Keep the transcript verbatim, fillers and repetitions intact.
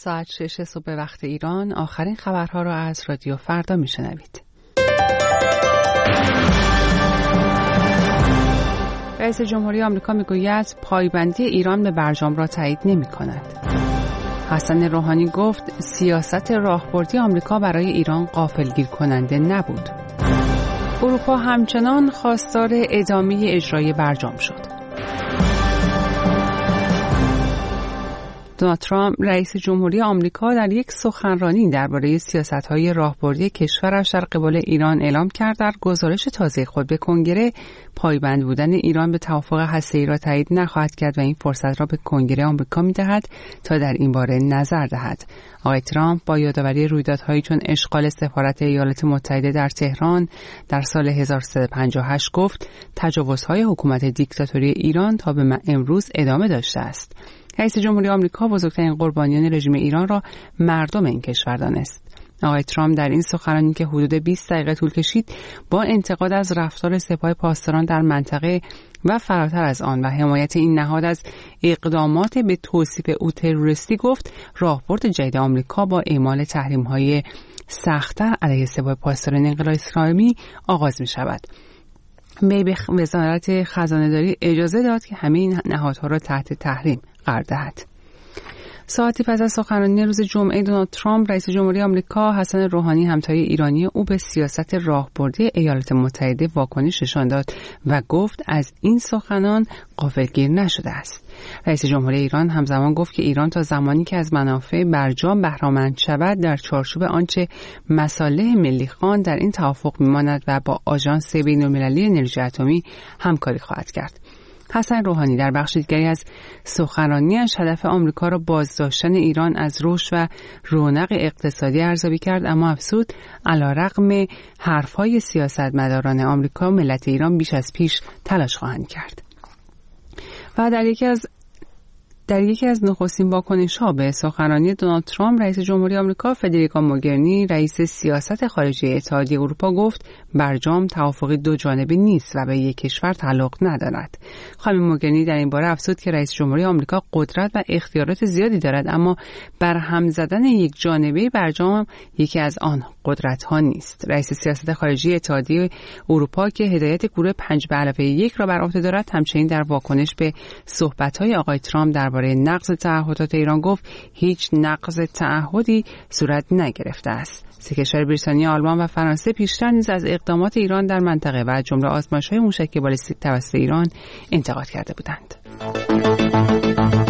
ساعت شش صبح وقت ایران آخرین خبرها را از رادیو فردا میشنوید. رئیس جمهوری آمریکا میگوید پایبندی ایران به برجام را تایید نمی کند. حسن روحانی گفت سیاست راهبردی آمریکا برای ایران غافلگیر کننده نبود. اروپا همچنان خواستار ادامه اجرای برجام شد. دونالد ترامپ رئیس جمهوری آمریکا در یک سخنرانی درباره سیاست‌های راهبردی کشورش در قبال ایران اعلام کرد در گزارش تازه خود به کنگره پایبند بودن ایران به توافق هسته‌ای را تایید نخواهد کرد و این فرصت را به کنگره آمریکا می‌دهد تا در این باره نظر دهد. آقای ترامپ با یادآوری رویدادهایی چون اشغال سفارت ایالات متحده در تهران در سال هزار و سیصد و پنجاه و هشت گفت تجاوزهای حکومت دیکتاتوری ایران تا به امروز ادامه داشته است. رئیس جمهوری آمریکا بزرگترین قربانیان رژیم ایران را مردم این کشور دانست. آقای ترامپ در این سخنرانی که حدود بیست دقیقه طول کشید با انتقاد از رفتار سپاه پاسداران در منطقه و فراتر از آن و حمایت این نهاد از اقدامات به توصیف او تروریستی گفت راهبرد جدید آمریکا با اعمال تحریم‌های سخت‌تر علیه سپاه پاسداران انقلاب اسلامی آغاز می‌شود. می به وزارت خزانه‌داری اجازه داد که همه این نهادها را تحت تحریم قرار دهد. ساعتی پس از سخنرانی روز جمعه دونالد ترامپ رئیس جمهوری آمریکا حسن روحانی همتای ایرانی او به سیاست راهبردی ایالات متحده واکنش نشان داد و گفت از این سخنان غافلگیر نشده است. رئیس جمهوری ایران همزمان گفت که ایران تا زمانی که از منافع برجام بهره‌مند شود در چارچوب آنچه مصالح ملی خوان در این توافق میماند و با آژانس بین‌المللی انرژی اتمی همکاری خواهد کرد. حسن روحانی در بخش دیگری از سخنرانی‌اش هدف آمریکا را بازداشتن ایران از رشد و رونق اقتصادی ارزیابی کرد، اما افزود علی‌رغم حرف‌های سیاستمداران آمریکا ملت ایران بیش از پیش تلاش خواهند کرد. و در یکی از در یکی از نخستین واکنش‌ها به سخنرانی دونالد ترامپ رئیس جمهوری آمریکا فدریکا موگرینی رئیس سیاست خارجی اتحادیه اروپا گفت برجام توافقی دو جانبه نیست و به یک کشور تعلق ندارد. خانم موگرینی در این باره افزود که رئیس جمهوری آمریکا قدرت و اختیارات زیادی دارد، اما برهم زدن یک جانبه برجام یکی از آن قدرت‌ها نیست. رئیس سیاست خارجی اتحادیه اروپا که هدایت گروه پنج به علاوه یک را بر عهده دارد همچنین در واکنش به صحبت‌های آقای ترامپ درباره نقض تعهدات ایران گفت هیچ نقض تعهدی صورت نگرفته است. سه کشور بریتانیا، آلمان و فرانسه پیشتر نیز از اقدامات ایران در منطقه و جمله آزمایش‌های موشک بالستیک توسط ایران انتقاد کرده بودند.